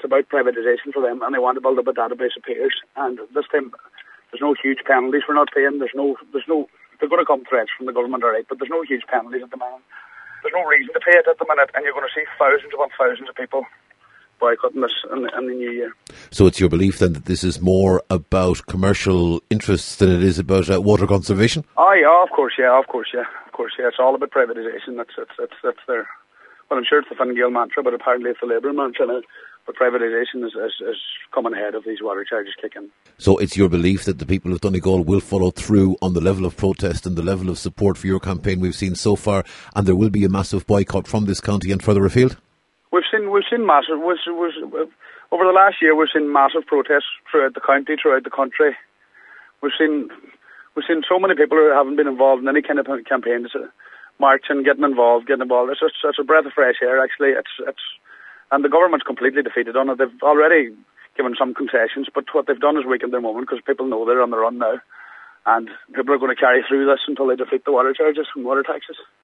about privatisation for them, and they want to build up a database of payers. And this time, there's no huge penalties for not paying. They're going to come threats from the government, all right, but there's no huge penalties at the moment. There's no reason to pay it at the minute, and you're going to see thousands upon thousands of people boycotting this in the new year. So it's your belief then that this is more about commercial interests than it is about water conservation? Oh yeah, of course. It's all about privatisation. That's their. Well, I'm sure it's the Fine Gael mantra, but apparently it's the Labour mantra now. But privatisation is coming ahead of these water charges kicking. So it's your belief that the people of Donegal will follow through on the level of protest and the level of support for your campaign we've seen so far, and there will be a massive boycott from this county and further afield? We've seen massive. Over the last year, we've seen massive protests throughout the county, throughout the country. We've seen so many people who haven't been involved in any kind of campaign, marching, getting involved. It's a breath of fresh air, actually. And the government's completely defeated on it. They've already given some concessions, but what they've done is weakened their moment because people know they're on the run now. And people are going to carry through this until they defeat the water charges and water taxes.